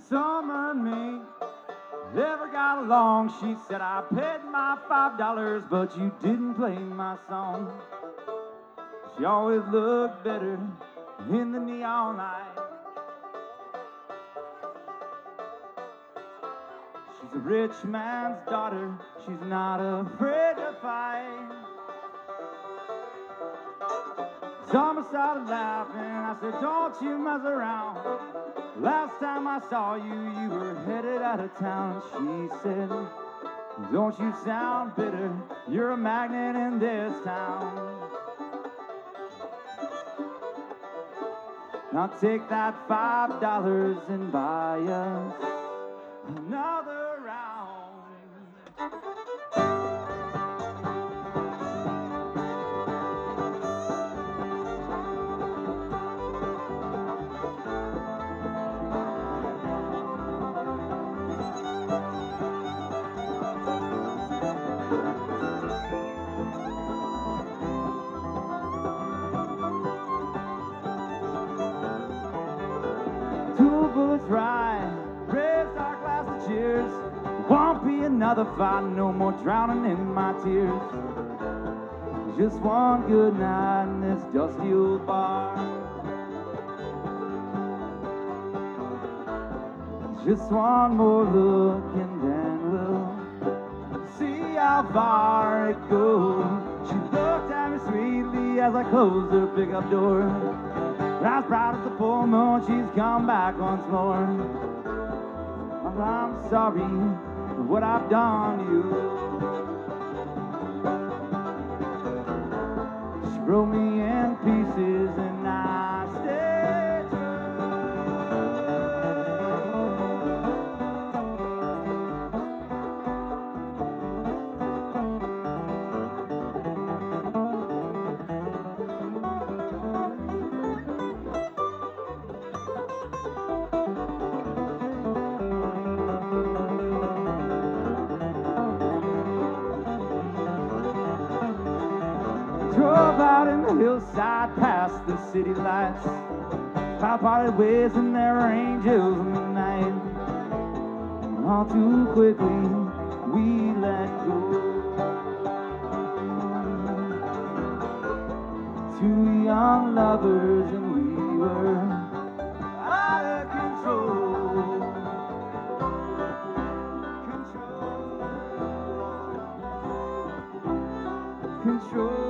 Summer and me never got along. She said I paid my $5, but you didn't play my song. She always looked better in the neon light. She's a rich man's daughter. She's not afraid to fight. Summer started laughing. I said, don't you mess around. Last time I saw you, you were headed out of town. She said, don't you sound bitter. You're a magnet in this town. Now take that $5 and buy us another round. Two bullets ride, raised our glass of cheers. Won't be another fight, no more drowning in my tears. Just one good night in this dusty old bar. Just one more look and then we'll see how far it goes. She looked at me sweetly as I closed her pickup door. As bright as the full moon, she's come back once more. Well, I'm sorry for what I've done to you. She broke me in pieces and I stayed true. Drove out in the hillside past the city lights. I parted ways and there were angels in the night. All too quickly we let go. Two young lovers and we were out of control. Control.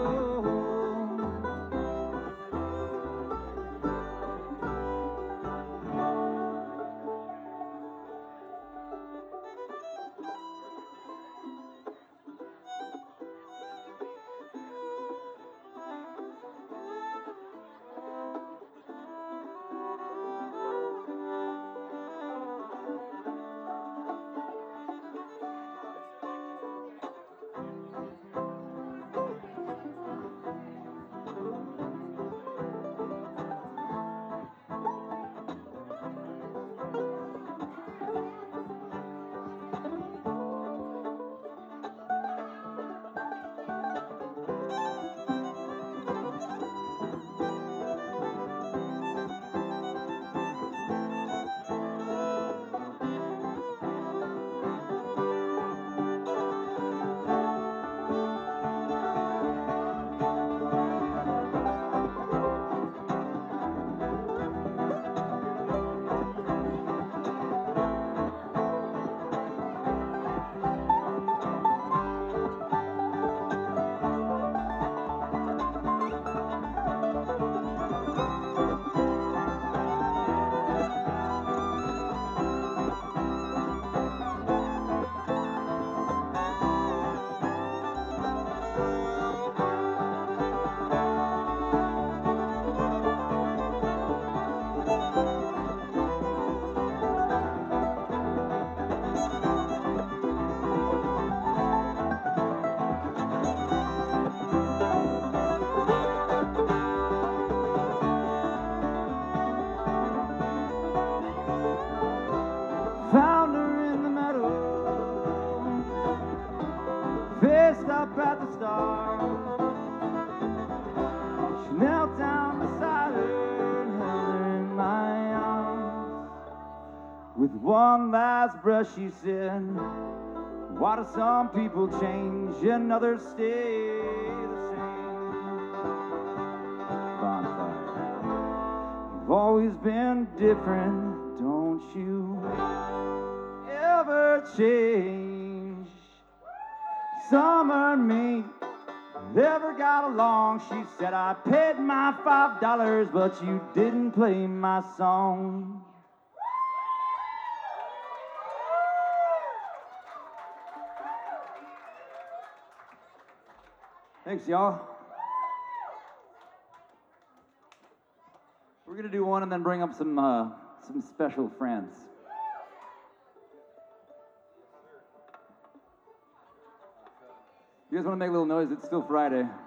Found her in the meadow, faced up at the stars. She knelt down beside her and held her in my arms. With one last brush, she said, why do some people change and others stay the same? Bonfire. You've always been different, don't you ever change. Summer and me never got along. She said, I paid my $5, but you didn't play my song. Thanks, y'all. We're gonna do one and then bring up some special friends. You guys want to make a little noise? It's still Friday.